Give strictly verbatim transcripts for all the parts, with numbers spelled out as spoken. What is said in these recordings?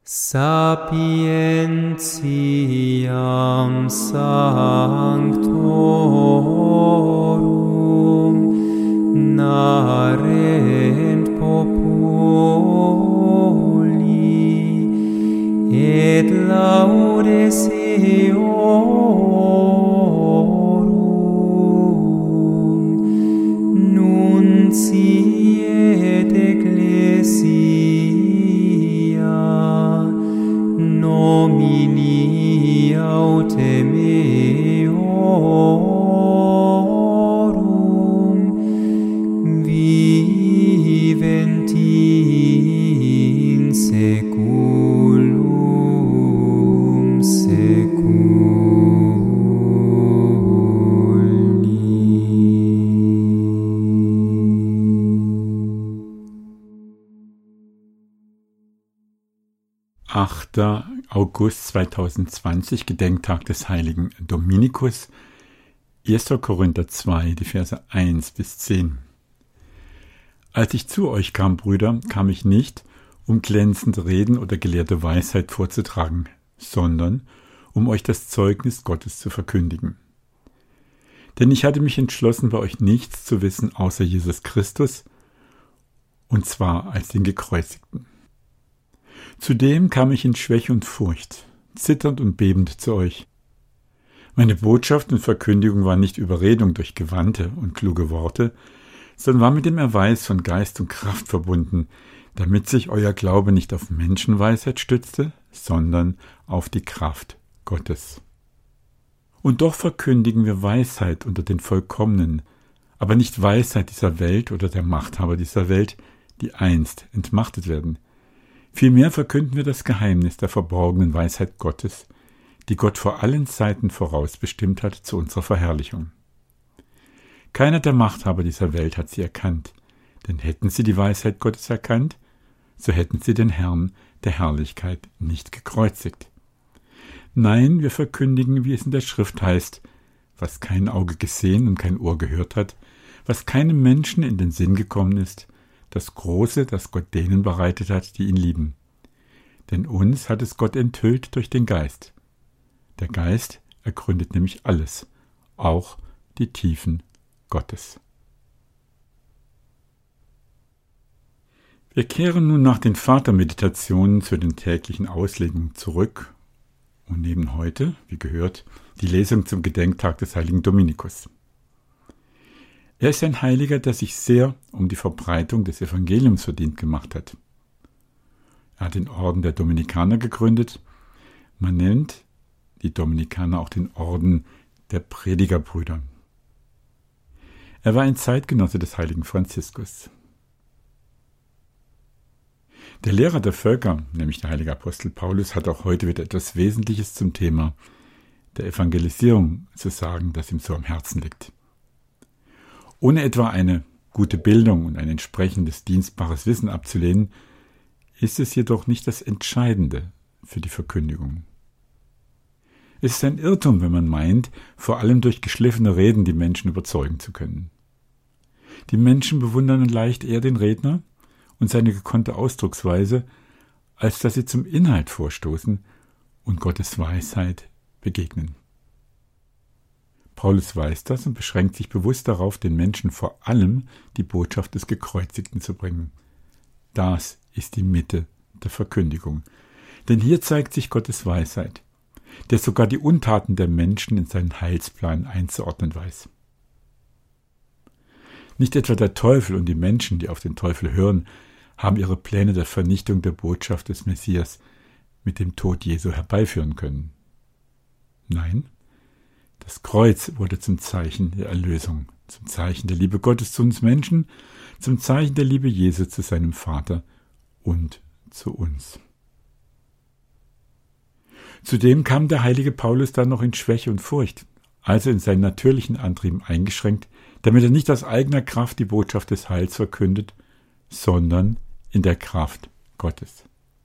Sapientiam sanctorum narent populi et laudes eorum nunciet ecclesia nomini autem eorum viventi in saeculum achter August zweitausendzwanzig, Gedenktag des heiligen Dominikus, erster Korinther zwei, die Verse eins bis zehn. Als ich zu euch kam, Brüder, kam ich nicht, um glänzende Reden oder gelehrte Weisheit vorzutragen, sondern um euch das Zeugnis Gottes zu verkündigen. Denn ich hatte mich entschlossen, bei euch nichts zu wissen, außer Jesus Christus, und zwar als den Gekreuzigten. Zudem kam ich in Schwäche und Furcht, zitternd und bebend zu euch. Meine Botschaft und Verkündigung war nicht Überredung durch gewandte und kluge Worte, sondern war mit dem Erweis von Geist und Kraft verbunden, damit sich euer Glaube nicht auf Menschenweisheit stützte, sondern auf die Kraft Gottes. Und doch verkündigen wir Weisheit unter den Vollkommenen, aber nicht Weisheit dieser Welt oder der Machthaber dieser Welt, die einst entmachtet werden. Vielmehr verkünden wir das Geheimnis der verborgenen Weisheit Gottes, die Gott vor allen Zeiten vorausbestimmt hat zu unserer Verherrlichung. Keiner der Machthaber dieser Welt hat sie erkannt, denn hätten sie die Weisheit Gottes erkannt, so hätten sie den Herrn der Herrlichkeit nicht gekreuzigt. Nein, wir verkündigen, wie es in der Schrift heißt, was kein Auge gesehen und kein Ohr gehört hat, was keinem Menschen in den Sinn gekommen ist, das Große, das Gott denen bereitet hat, die ihn lieben. Denn uns hat es Gott enthüllt durch den Geist. Der Geist ergründet nämlich alles, auch die Tiefen Gottes. Wir kehren nun nach den Vatermeditationen zu den täglichen Auslegungen zurück und nehmen heute, wie gehört, die Lesung zum Gedenktag des heiligen Dominikus. Er ist ein Heiliger, der sich sehr um die Verbreitung des Evangeliums verdient gemacht hat. Er hat den Orden der Dominikaner gegründet. Man nennt die Dominikaner auch den Orden der Predigerbrüder. Er war ein Zeitgenosse des heiligen Franziskus. Der Lehrer der Völker, nämlich der heilige Apostel Paulus, hat auch heute wieder etwas Wesentliches zum Thema der Evangelisierung zu sagen, das ihm so am Herzen liegt. Ohne etwa eine gute Bildung und ein entsprechendes dienstbares Wissen abzulehnen, ist es jedoch nicht das Entscheidende für die Verkündigung. Es ist ein Irrtum, wenn man meint, vor allem durch geschliffene Reden die Menschen überzeugen zu können. Die Menschen bewundern leicht eher den Redner und seine gekonnte Ausdrucksweise, als dass sie zum Inhalt vorstoßen und Gottes Weisheit begegnen. Paulus weiß das und beschränkt sich bewusst darauf, den Menschen vor allem die Botschaft des Gekreuzigten zu bringen. Das ist die Mitte der Verkündigung. Denn hier zeigt sich Gottes Weisheit, der sogar die Untaten der Menschen in seinen Heilsplan einzuordnen weiß. Nicht etwa der Teufel und die Menschen, die auf den Teufel hören, haben ihre Pläne der Vernichtung der Botschaft des Messias mit dem Tod Jesu herbeiführen können. Nein, das Kreuz wurde zum Zeichen der Erlösung, zum Zeichen der Liebe Gottes zu uns Menschen, zum Zeichen der Liebe Jesu zu seinem Vater und zu uns. Zudem kam der heilige Paulus dann noch in Schwäche und Furcht, also in seinen natürlichen Antrieben eingeschränkt, damit er nicht aus eigener Kraft die Botschaft des Heils verkündet, sondern in der Kraft Gottes.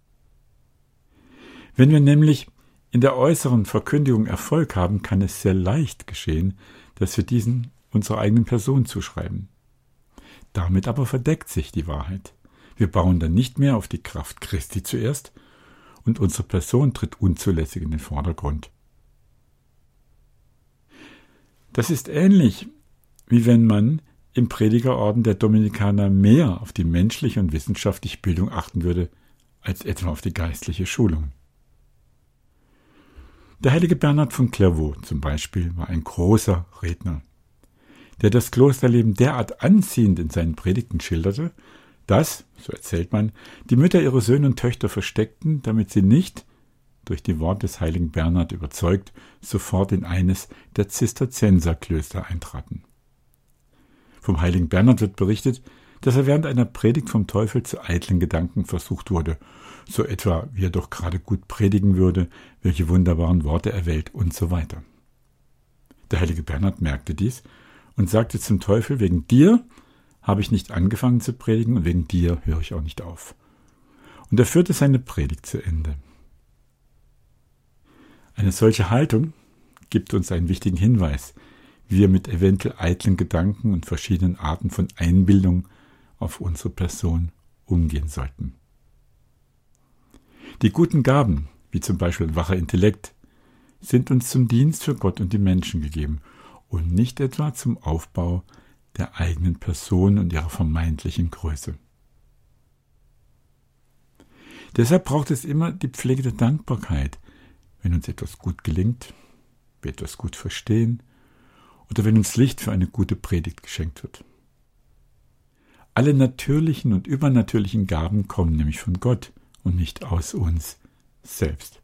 Wenn wir nämlich in der äußeren Verkündigung Erfolg haben, kann es sehr leicht geschehen, dass wir diesen unserer eigenen Person zuschreiben. Damit aber verdeckt sich die Wahrheit. Wir bauen dann nicht mehr auf die Kraft Christi zuerst und unsere Person tritt unzulässig in den Vordergrund. Das ist ähnlich, wie wenn man im Predigerorden der Dominikaner mehr auf die menschliche und wissenschaftliche Bildung achten würde, als etwa auf die geistliche Schulung. Der heilige Bernhard von Clairvaux zum Beispiel war ein großer Redner, der das Klosterleben derart anziehend in seinen Predigten schilderte, dass, so erzählt man, die Mütter ihre Söhne und Töchter versteckten, damit sie nicht, durch die Worte des heiligen Bernhard überzeugt, sofort in eines der Zisterzienserklöster eintraten. Vom heiligen Bernhard wird berichtet, dass er während einer Predigt vom Teufel zu eitlen Gedanken versucht wurde, so etwa, wie er doch gerade gut predigen würde, welche wunderbaren Worte er wählt und so weiter. Der heilige Bernhard merkte dies und sagte zum Teufel, wegen dir habe ich nicht angefangen zu predigen und wegen dir höre ich auch nicht auf. Und er führte seine Predigt zu Ende. Eine solche Haltung gibt uns einen wichtigen Hinweis, wie wir mit eventuell eitlen Gedanken und verschiedenen Arten von Einbildung auf unsere Person umgehen sollten. Die guten Gaben, wie zum Beispiel wacher Intellekt, sind uns zum Dienst für Gott und die Menschen gegeben und nicht etwa zum Aufbau der eigenen Person und ihrer vermeintlichen Größe. Deshalb braucht es immer die Pflege der Dankbarkeit, wenn uns etwas gut gelingt, wir etwas gut verstehen oder wenn uns Licht für eine gute Predigt geschenkt wird. Alle natürlichen und übernatürlichen Gaben kommen nämlich von Gott und nicht aus uns selbst.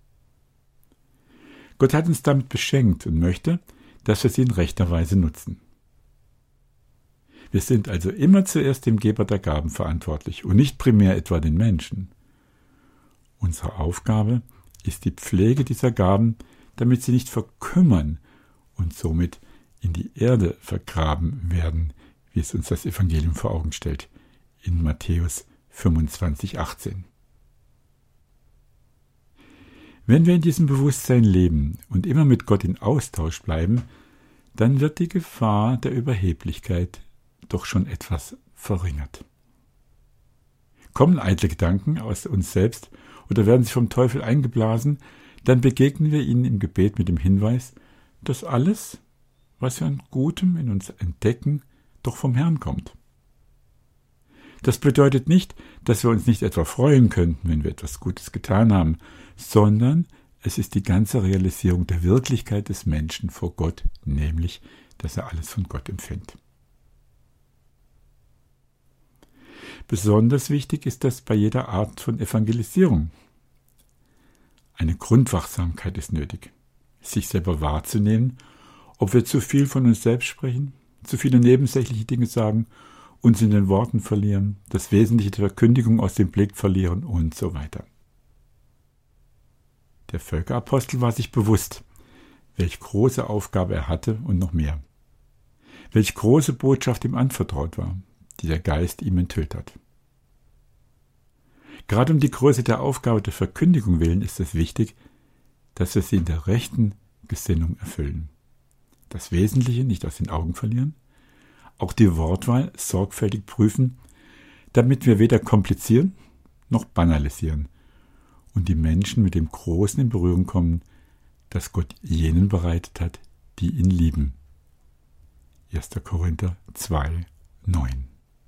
Gott hat uns damit beschenkt und möchte, dass wir sie in rechter Weise nutzen. Wir sind also immer zuerst dem Geber der Gaben verantwortlich und nicht primär etwa den Menschen. Unsere Aufgabe ist die Pflege dieser Gaben, damit sie nicht verkümmern und somit in die Erde vergraben werden, wie es uns das Evangelium vor Augen stellt, in Matthäus fünfundzwanzig, achtzehn. Wenn wir in diesem Bewusstsein leben und immer mit Gott in Austausch bleiben, dann wird die Gefahr der Überheblichkeit doch schon etwas verringert. Kommen eitle Gedanken aus uns selbst oder werden sie vom Teufel eingeblasen, dann begegnen wir ihnen im Gebet mit dem Hinweis, dass alles, was wir an Gutem in uns entdecken, doch vom Herrn kommt. Das bedeutet nicht, dass wir uns nicht etwa freuen könnten, wenn wir etwas Gutes getan haben, sondern es ist die ganze Realisierung der Wirklichkeit des Menschen vor Gott, nämlich, dass er alles von Gott empfängt. Besonders wichtig ist das bei jeder Art von Evangelisierung. Eine Grundwachsamkeit ist nötig, sich selber wahrzunehmen, ob wir zu viel von uns selbst sprechen, zu viele nebensächliche Dinge sagen, uns in den Worten verlieren, das Wesentliche der Verkündigung aus dem Blick verlieren und so weiter. Der Völkerapostel war sich bewusst, welch große Aufgabe er hatte und noch mehr. Welch große Botschaft ihm anvertraut war, die der Geist ihm enthüllt hat. Gerade um die Größe der Aufgabe der Verkündigung willen ist es wichtig, dass wir sie in der rechten Gesinnung erfüllen. Das Wesentliche nicht aus den Augen verlieren, auch die Wortwahl sorgfältig prüfen, damit wir weder komplizieren noch banalisieren und die Menschen mit dem Großen in Berührung kommen, das Gott jenen bereitet hat, die ihn lieben. erster Korinther zwei, neun.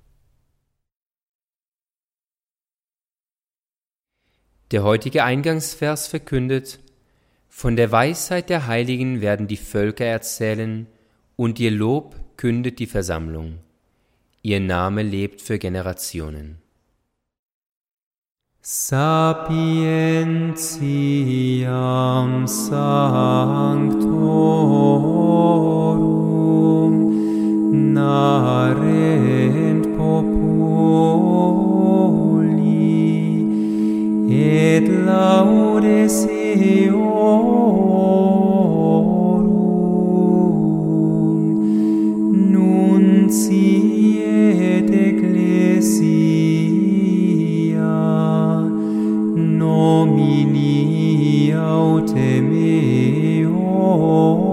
Der heutige Eingangsvers verkündet: Von der Weisheit der Heiligen werden die Völker erzählen, und ihr Lob kündet die Versammlung. Ihr Name lebt für Generationen. Sapientiam sanctorum narent populi et laudes eorum nunciet ecclesia nomini autem eorum.